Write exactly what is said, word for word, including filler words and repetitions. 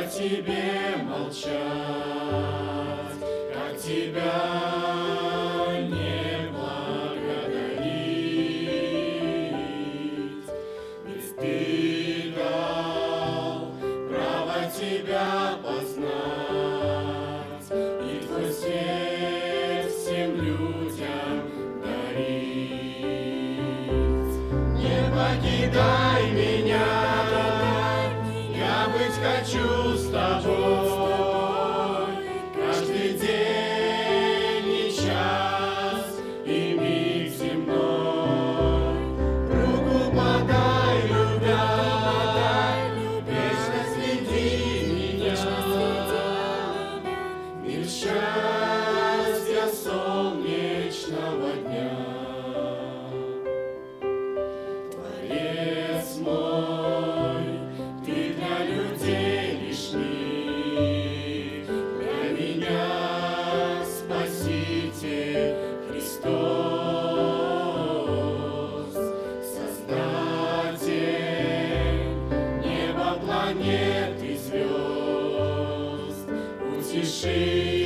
Тебе молчать, как Тебя не благодарить. Ведь Ты дал право Тебя познать и Твой свет всем людям дарить. Не покидай меня, я быть хочу с Тобой каждый день и час, и миг земной. Руку подай, любя, вечно веди меня в мир счастья солнечного дня. Творец мой, Ты для людей лишний, для меня Спаситель Христос, Создатель неба, планет и звезд, утешитель.